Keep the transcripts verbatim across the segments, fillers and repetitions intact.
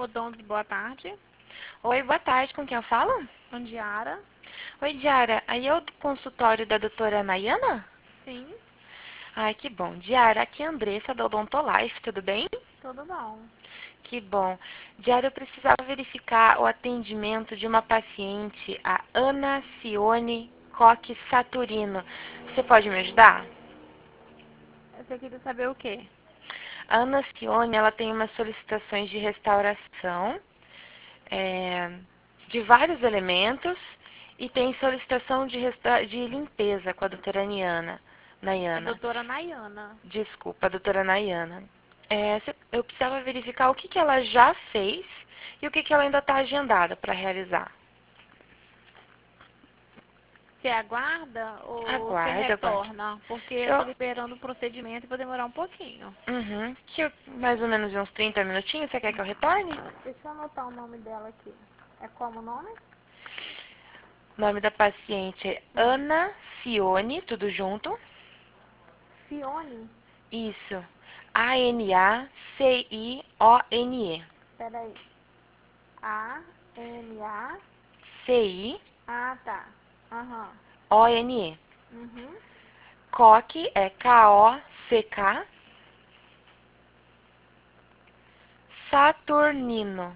Odonto, boa tarde. Oi, boa tarde, com quem eu falo? Andiara. Oi, Diara, aí é o consultório da doutora Nayana? Sim, Ai, que bom. Diara, aqui é a Andressa da Odontolife, tudo bem? tudo bom. Que bom. Diara, eu precisava verificar o atendimento de uma paciente, a Ana Cione Coque Saturino. Você pode me ajudar? Você queria saber o quê? A Ana Cione, ela tem umas solicitações de restauração, é, de vários elementos e tem solicitação de, resta- de limpeza com a doutora Niana, A Nayana. doutora Nayana. Desculpa, a doutora Nayana. É, cê- eu precisava verificar o que, que ela já fez e o que, que ela ainda está agendada para realizar. Você aguarda ou você Aguarda, aguarda. retorna? Porque eu tô Eu, liberando o procedimento e vou demorar um pouquinho. uhum, que eu- mais ou menos uns trinta minutinhos, você quer que eu retorne? Deixa eu anotar o nome dela aqui. É como o nome? O nome da paciente é Hum. Ana Cione, tudo junto. Fione? Isso. A N A C I O N E. Peraí. A, N, A. C Ah, tá. Aham. I O N E. Uhum. Coque é K O C K. Saturnino.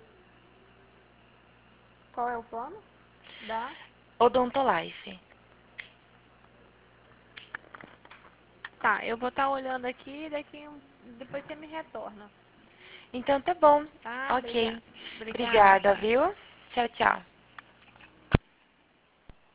Qual é o plano? Da? Odontolife. Tá, eu vou estar olhando aqui e daqui um... depois você me retorna. Então tá bom. Tá? Ok. Obrigada. Obrigada. Obrigada, viu? Tchau, tchau.